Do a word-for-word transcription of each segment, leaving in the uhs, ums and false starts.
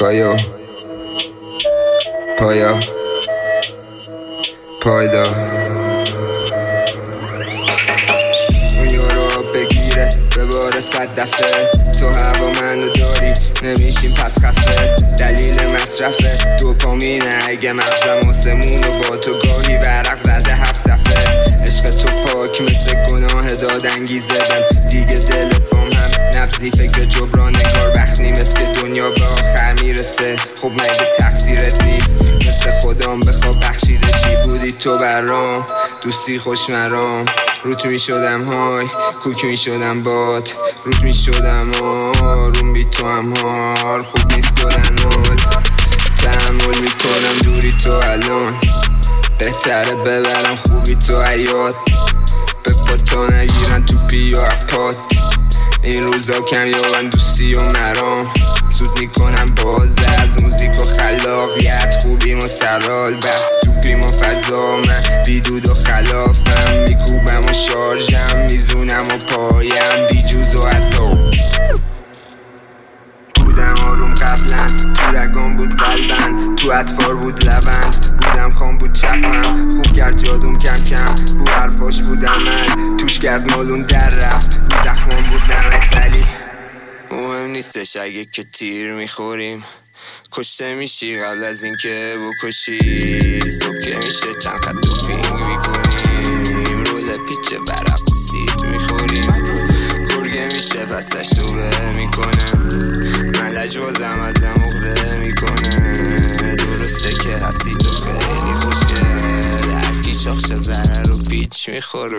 کایو پایا پایدا دنیا رو بگیره به بار صد دفعه تو هوا منو داری نمیشیم پس خفه دلیل مصرفه دوپامینه اگه مغزم آسمونو با تو گاهی ورق زده هفت صفحه عشق تو پاک مثل گناه داد انگیزه بم دیگه دلت بام هم نبضی فکر جبران نگار بخنی مثل که دنیا به آخر میرسه خب مگه تقصیرت نیست مثل خودم بخواب بخشیدشی بودی تو برام دوستی خوش مرام روت می شدم های کوک می شدم بات روت می شدم آروم بی تو هم حال خوب نیست کلن حال تحمل می کنم دوری تو الان بهتره ببرم خوبی تو حیات به پاتا نگیرن تو پی و اپات این روزا کم یابن دوستی و مرام سود میکنم باز از موزیک و خلاقیت خوبیم و سرال بس توپیم و فضا من بیدود و خلافم میکوبم و شارژم میزونم و پایم بیجوز و عذاب بودم آروم قبلا تو رگام بود قلبن تو اطفار بود لبند بودم خام بود چپم خوب کرد جادوم کم کم بو حرفاش بودم من توش کرد مالون در رفت رو زخمان بود نمک ولی مهم نیستش اگه که تیر میخوریم کشته میشی قبل از اینکه بکشی صبح که میشه چند خط دوپینگ میکنیم رول پیچ ورق و سیب میخوریم گرگه میشه پسش توبه میکنم من لجوازم ازم عقده میکنه درسته که هستی تو خیلی خوشگل هرکی شاخش زهره رو پیچ میخوره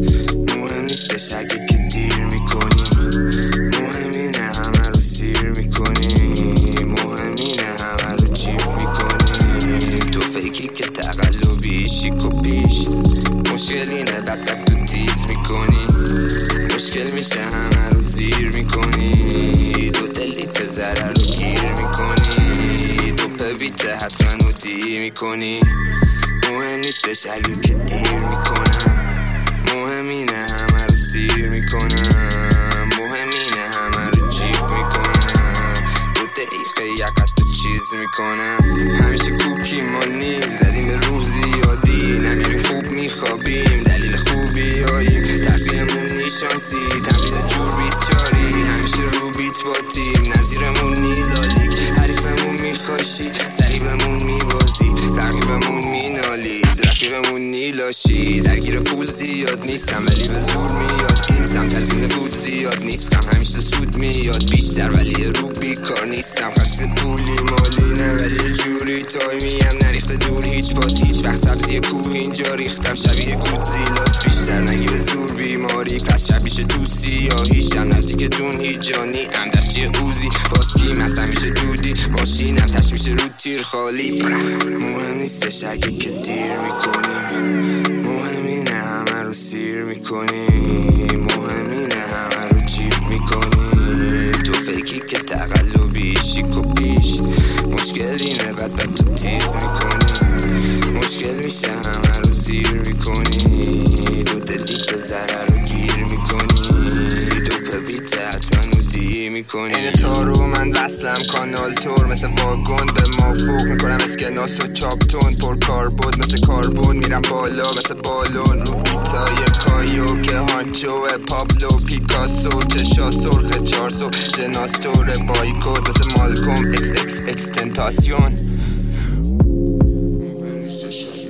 مهم نیستش اگه که دیر میکنیم مهم اینه همه رو سیر میکنیم مهم اینه همه رو چیپ میکنیم تو فیکی که تقلبی شیک و پیش مشکل اینه بد بد تو تیز میکنی مشکل میشه همه رو زیر میکنی دو دلیت ذره رو گیر میکنی دو پویته حتما رو دی میکنی مهم نیستش اگه که دیر میکنم مهم اینه همه رو سیر میکنم مهم اینه همه رو جیب میکنم دو دقیقه یقت تو چیز میکنم همیشه کوکی مانی زدیم به روح زیادی نمیریم خوب میخوابیم دلیل خوبی هاییم تفریحمون نیشانسی تمرین جور بیسچاری همیشه رو بیت با تیم نظیرمون نیلالیک حریفمون میخواشی سریبمون میبازی رقیبمون مینالی رفیقمون نیلاشی درگیر پول زیاد نیستم ولی به زور میاد این سمت تزینه بود زیاد نیستم همیشه سود میاد بیشتر ولی رو بیکار نیستم خسته پولی مالی نه ولی جوری تایمیم نریخته دور هیچ باد هیچ وقت سبزی کوه اینجا ریختم شبیه گودزیلاس بیشتر نگیر زور بیماری پس شبیشه تو سیاهیشم نزدیکتون هیچ جانی هم دستی اوزی باز کیم هست همیشه دودی ماشینم تش میشه رو تیر خالی مهم نیستش اگه که دیر میکنیم مهم اینه همه رو سیر میکنیم مهم اینه همه رو جیب میکنیم تو فیکی که تقلبی شیک و پیش مشکل اینه بد بد تو تیز میکنی مشکل میشه همه رو زیر میکنی دو دلیت ذره رو گیر میکنی دو پبیت حتما رو دی میکنی این تارو من وصلم کانال تور مثل واگن به مافوق میکنم اسکناس و چاپتون پر کاربود مثل کاربون میرم بالا مثل بالون رو بیتای کایو که هانچو پابلو پیکاسو چشا سرخ چارسو جناستور بایکوت مثل مالکوم اکس اکس اکستنتاسیون